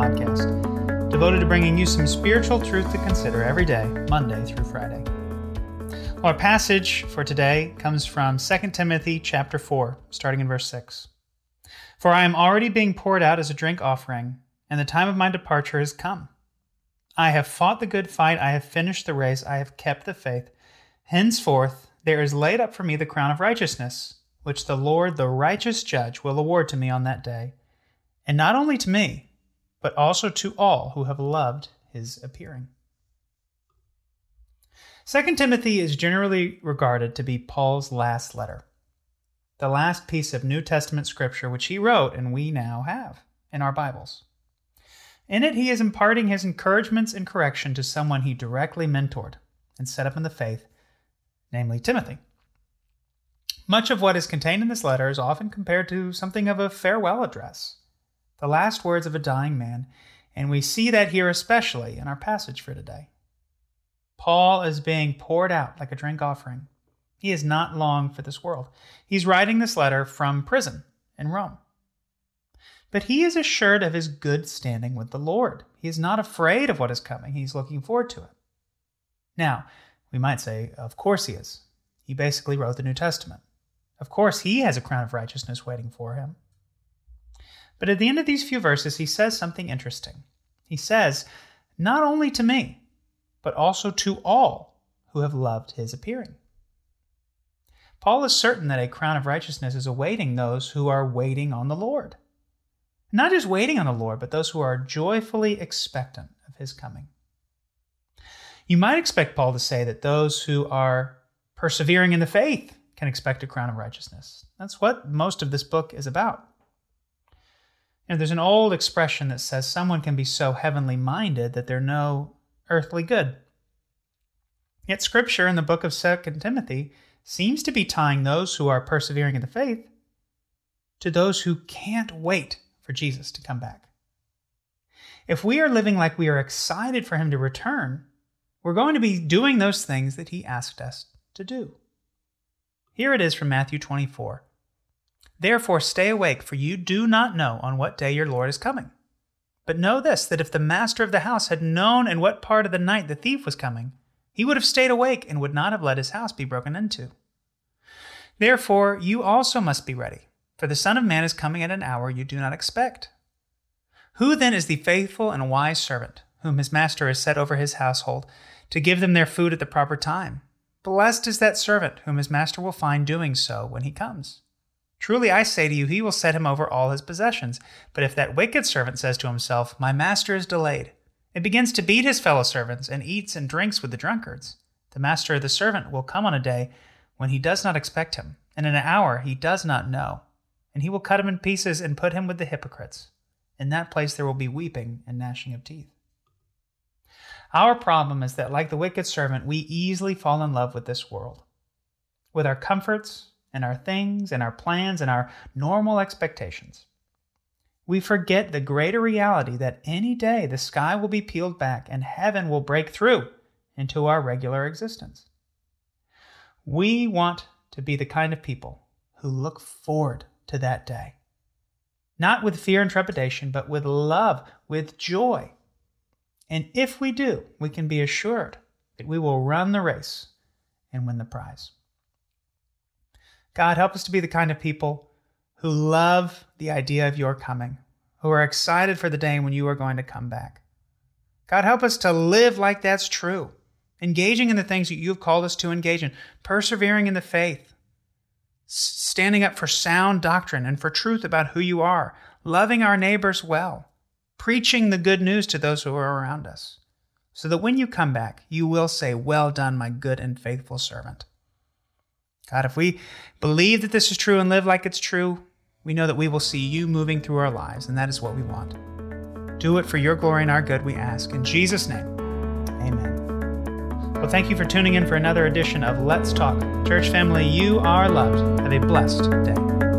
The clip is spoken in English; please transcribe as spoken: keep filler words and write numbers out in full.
podcast, devoted to bringing you some spiritual truth to consider every day, Monday through Friday. Well, our passage for today comes from Second Timothy chapter four, starting in verse six. For I am already being poured out as a drink offering, and the time of my departure has come. I have fought the good fight, I have finished the race, I have kept the faith. Henceforth there is laid up for me the crown of righteousness, which the Lord, the righteous judge, will award to me on that day, and not only to me, but also to all who have loved his appearing. Second Timothy is generally regarded to be Paul's last letter, the last piece of New Testament scripture which he wrote and we now have in our Bibles. In it, he is imparting his encouragements and correction to someone he directly mentored and set up in the faith, namely Timothy. Much of what is contained in this letter is often compared to something of a farewell address, the last words of a dying man, and we see that here especially in our passage for today. Paul is being poured out like a drink offering. He is not long for this world. He's writing this letter from prison in Rome. But he is assured of his good standing with the Lord. He is not afraid of what is coming. He's looking forward to it. Now, we might say, of course he is. He basically wrote the New Testament. Of course, he has a crown of righteousness waiting for him. But at the end of these few verses, he says something interesting. He says, not only to me, but also to all who have loved his appearing. Paul is certain that a crown of righteousness is awaiting those who are waiting on the Lord. Not just waiting on the Lord, but those who are joyfully expectant of his coming. You might expect Paul to say that those who are persevering in the faith can expect a crown of righteousness. That's what most of this book is about. You know, there's an old expression that says someone can be so heavenly minded that they're no earthly good. Yet Scripture in the book of Second Timothy seems to be tying those who are persevering in the faith to those who can't wait for Jesus to come back. If we are living like we are excited for him to return, we're going to be doing those things that he asked us to do. Here it is from Matthew twenty-four. Therefore stay awake, for you do not know on what day your Lord is coming. But know this, that if the master of the house had known in what part of the night the thief was coming, he would have stayed awake and would not have let his house be broken into. Therefore you also must be ready, for the Son of Man is coming at an hour you do not expect. Who then is the faithful and wise servant, whom his master has set over his household, to give them their food at the proper time? Blessed is that servant whom his master will find doing so when he comes. Truly I say to you, he will set him over all his possessions. But if that wicked servant says to himself, my master is delayed, and begins to beat his fellow servants and eats and drinks with the drunkards, the master of the servant will come on a day when he does not expect him, and in an hour he does not know, and he will cut him in pieces and put him with the hypocrites. In that place there will be weeping and gnashing of teeth. Our problem is that, like the wicked servant, we easily fall in love with this world, with our comforts and our things and our plans and our normal expectations. We forget the greater reality that any day the sky will be peeled back and heaven will break through into our regular existence. We want to be the kind of people who look forward to that day, not with fear and trepidation, but with love, with joy. And if we do, we can be assured that we will run the race and win the prize. God, help us to be the kind of people who love the idea of your coming, who are excited for the day when you are going to come back. God, help us to live like that's true, engaging in the things that you've called us to engage in, persevering in the faith, standing up for sound doctrine and for truth about who you are, loving our neighbors well, preaching the good news to those who are around us, so that when you come back, you will say, well done, my good and faithful servant. God, if we believe that this is true and live like it's true, we know that we will see you moving through our lives, and that is what we want. Do it for your glory and our good, we ask. In Jesus' name, amen. Well, thank you for tuning in for another edition of Let's Talk. Church family, you are loved. Have a blessed day.